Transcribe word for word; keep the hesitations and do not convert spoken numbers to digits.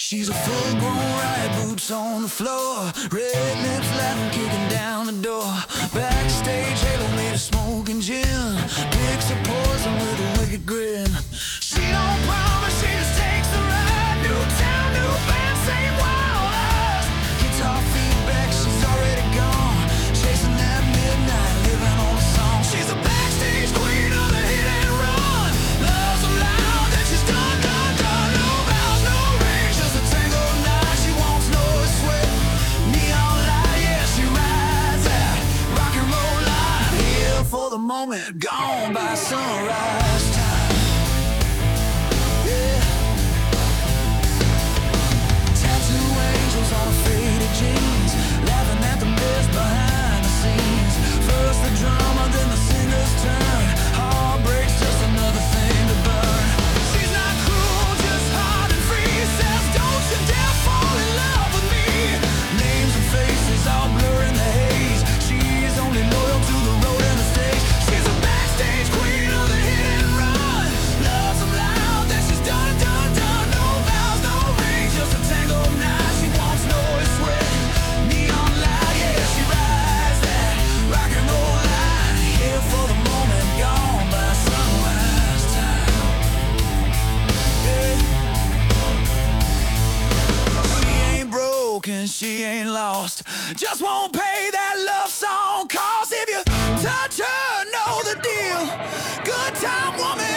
She's a full-grown riot, boots on the floor, red lips laughing, kicking down the door. Backstage, Halo made of smoking gin, picks a poison with a wicked grin. She don't promise, she just takes the ride. New town, new band, same wild eyes. Guitar feedback, she's already gone, chasing that midnight, living on a song. She's a backstage queen of the hit and run. Love's so loud that she's done, done, done. No vows, no rings, just a tango night. She wants no sweat, neon light, yeah, she rides that rock and roll line. Here for the moment, gone by sunrise time. Yeah. Tattoo angels on faded jeans, laughing at the mess behind the scenes. First the drama, then the singer's turn. Heartbreak's just another thing to burn. She's not cruel, just hard and free. Says, don't you dare fall in love with me. Names and faces all blur in the haze. She's only loyal to the road and the stage. She's a backstage queen of the hit and run. Loves so loud that she's done, done, done. No vows, no rings, just a tango night. She wants no sweat, neon light, yeah, she rides that rock and roll line. Here for the moment, gone by sunrise time. Yeah. She ain't broken, she ain't lost, just won't pay that love song cost. If you touch her, know the deal. Good time woman.